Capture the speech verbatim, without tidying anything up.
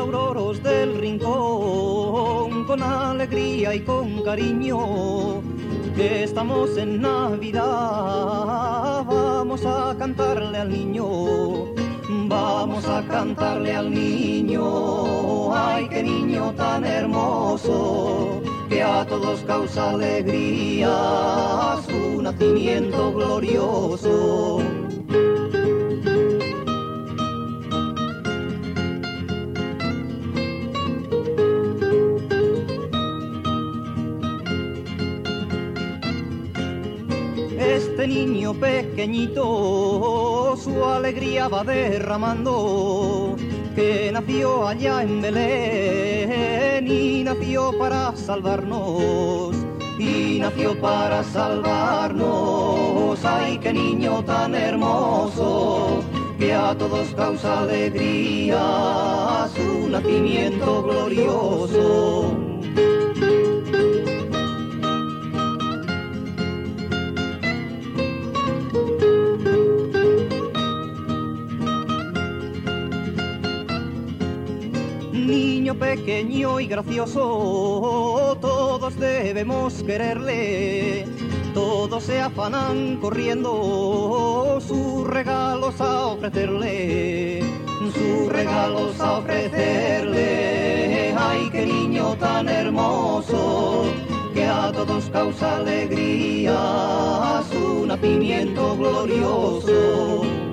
auroros del rincón, con alegría y con cariño, que estamos en Navidad, vamos a cantarle al niño, vamos a cantarle al niño, ay, qué niño tan hermoso, que a todos causa alegría, su nacimiento glorioso. Este niño pequeñito su alegría va derramando, que nació allá en Belén y nació para salvarnos, y nació para salvarnos. Ay, qué niño tan hermoso, que a todos causa alegría, su nacimiento glorioso. Niño pequeño y gracioso, todos debemos quererle, todos se afanan corriendo sus regalos a ofrecerle, sus regalos a ofrecerle. Ay, qué niño tan hermoso, que a todos causa alegría, su nacimiento glorioso.